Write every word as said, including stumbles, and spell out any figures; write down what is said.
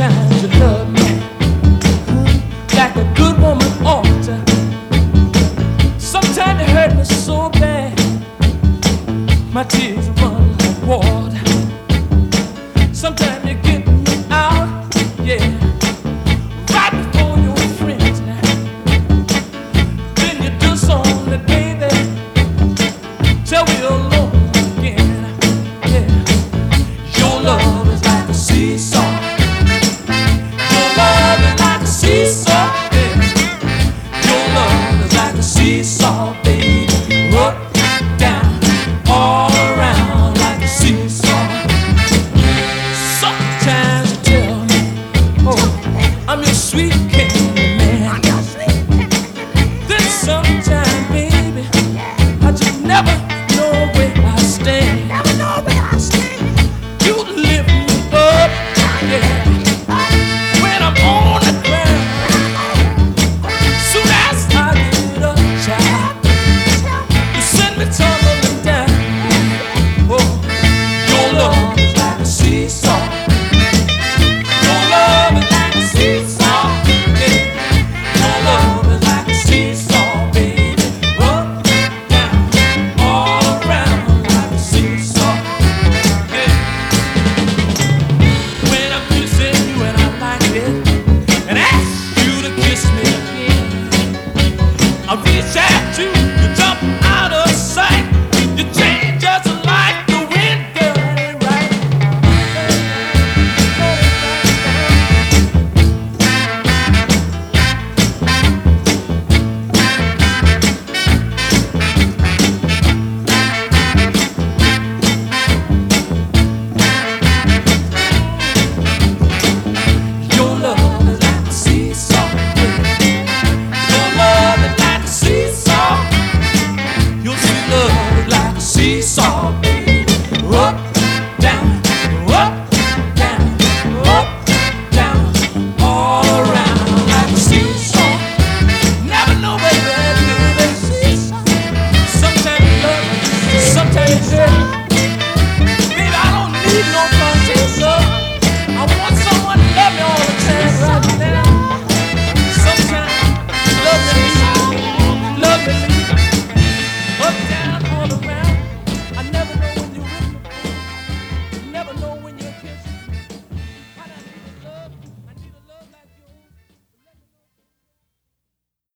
Sometimes you love me like a good woman ought to. Sometimes you hurt me so bad, my tears run like water. Sometimes you get me out, yeah, right before your friends. Then you do something, baby, till we'll